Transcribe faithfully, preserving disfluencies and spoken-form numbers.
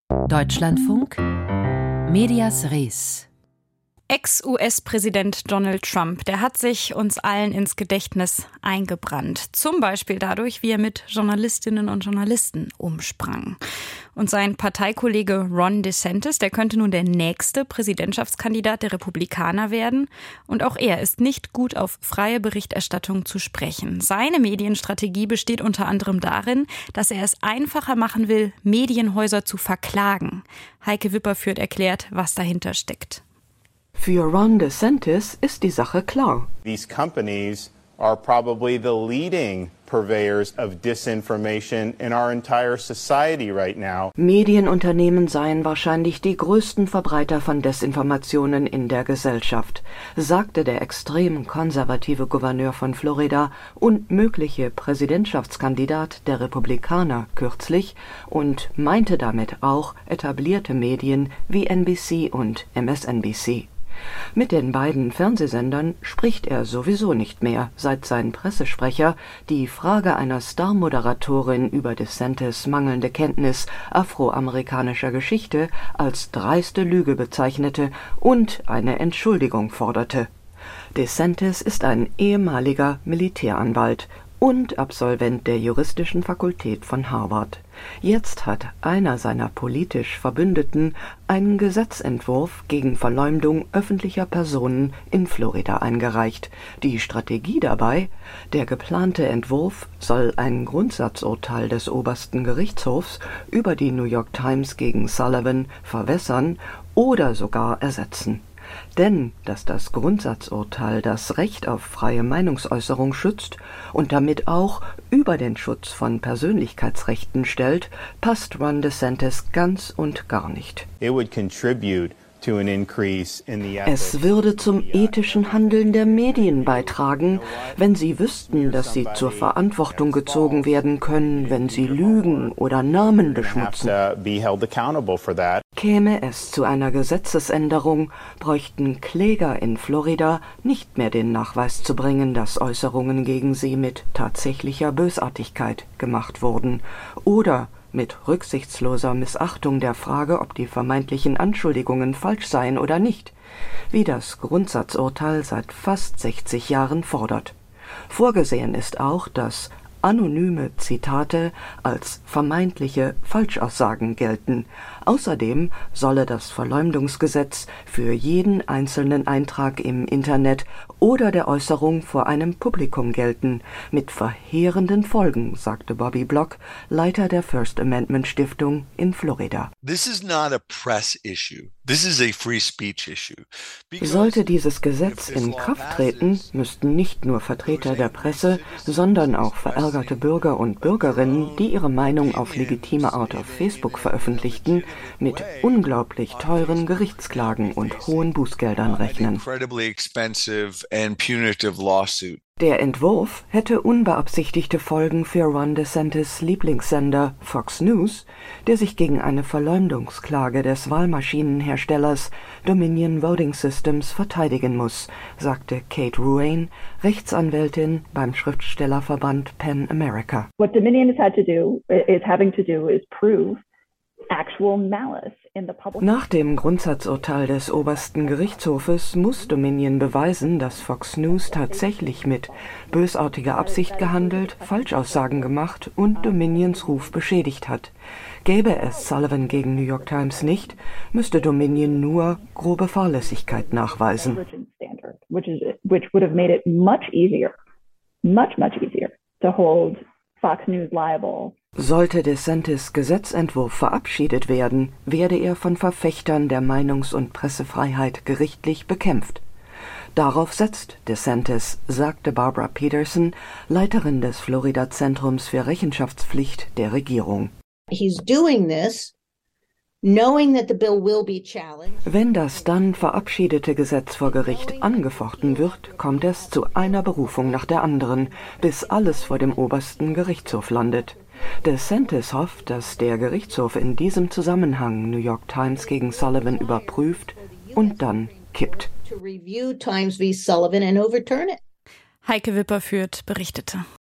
Deutschlandfunk Medias Res. Ex-U S-Präsident Donald Trump, der hat sich uns allen ins Gedächtnis eingebrannt. Zum Beispiel dadurch, wie er mit Journalistinnen und Journalisten umsprang. Und sein Parteikollege Ron DeSantis, der könnte nun der nächste Präsidentschaftskandidat der Republikaner werden. Und auch er ist nicht gut auf freie Berichterstattung zu sprechen. Seine Medienstrategie besteht unter anderem darin, dass er es einfacher machen will, Medienhäuser zu verklagen. Heike Wipperfürth erklärt, was dahinter steckt. Für Ron DeSantis ist die Sache klar. These companies are probably the leading purveyors of disinformation in our entire society right now. Medienunternehmen seien wahrscheinlich die größten Verbreiter von Desinformationen in der Gesellschaft, sagte der extrem konservative Gouverneur von Florida und mögliche Präsidentschaftskandidat der Republikaner kürzlich und meinte damit auch etablierte Medien wie N B C und M S N B C. Mit den beiden Fernsehsendern spricht er sowieso nicht mehr, seit sein Pressesprecher die Frage einer Star-Moderatorin über DeSantis' mangelnde Kenntnis afroamerikanischer Geschichte als dreiste Lüge bezeichnete und eine Entschuldigung forderte. DeSantis ist ein ehemaliger Militäranwalt und Absolvent der juristischen Fakultät von Harvard. Jetzt hat einer seiner politisch Verbündeten einen Gesetzentwurf gegen Verleumdung öffentlicher Personen in Florida eingereicht. Die Strategie dabei: Der geplante Entwurf soll ein Grundsatzurteil des obersten Gerichtshofs über die New York Times gegen Sullivan verwässern oder sogar ersetzen. Denn dass das Grundsatzurteil das Recht auf freie Meinungsäußerung schützt und damit auch über den Schutz von Persönlichkeitsrechten stellt, passt Ron DeSantis ganz und gar nicht. It would contribute to an increase in the Es würde zum ethischen Handeln der Medien beitragen, wenn sie wüssten, dass sie zur Verantwortung gezogen werden können, wenn sie lügen oder Namen beschmutzen. Käme es zu einer Gesetzesänderung, bräuchten Kläger in Florida nicht mehr den Nachweis zu bringen, dass Äußerungen gegen sie mit tatsächlicher Bösartigkeit gemacht wurden oder mit rücksichtsloser Missachtung der Frage, ob die vermeintlichen Anschuldigungen falsch seien oder nicht, wie das Grundsatzurteil seit fast sechzig Jahren fordert. Vorgesehen ist auch, dass anonyme Zitate als vermeintliche Falschaussagen gelten. Außerdem solle das Verleumdungsgesetz für jeden einzelnen Eintrag im Internet oder der Äußerung vor einem Publikum gelten, mit verheerenden Folgen, sagte Bobby Block, Leiter der First Amendment Stiftung in Florida. This is not a press issue. This is a free speech issue. Sollte dieses Gesetz in Kraft treten, müssten nicht nur Vertreter der Presse, sondern auch verärgerte Bürger und Bürgerinnen, die ihre Meinung auf legitime Art auf Facebook veröffentlichten, mit unglaublich teuren Gerichtsklagen und hohen Bußgeldern rechnen. Der Entwurf hätte unbeabsichtigte Folgen für Ron DeSantis' Lieblingssender Fox News, der sich gegen eine Verleumdungsklage des Wahlmaschinenherstellers Dominion Voting Systems verteidigen muss, sagte Kate Ruane, Rechtsanwältin beim Schriftstellerverband PEN America. What Dominion has had to do is having to do is prove actual malice. Nach dem Grundsatzurteil des obersten Gerichtshofes muss Dominion beweisen, dass Fox News tatsächlich mit bösartiger Absicht gehandelt, Falschaussagen gemacht und Dominions Ruf beschädigt hat. Gäbe es Sullivan gegen New York Times nicht, müsste Dominion nur grobe Fahrlässigkeit nachweisen. Sollte DeSantis' Gesetzentwurf verabschiedet werden, werde er von Verfechtern der Meinungs- und Pressefreiheit gerichtlich bekämpft. Darauf setzt DeSantis, sagte Barbara Peterson, Leiterin des Florida-Zentrums für Rechenschaftspflicht der Regierung. He's doing this, knowing that the bill will be challenged. Wenn das dann verabschiedete Gesetz vor Gericht angefochten wird, kommt es zu einer Berufung nach der anderen, bis alles vor dem obersten Gerichtshof landet. DeSantis hofft, dass der Gerichtshof in diesem Zusammenhang New York Times gegen Sullivan überprüft und dann kippt. Heike Wipperfürth berichtete.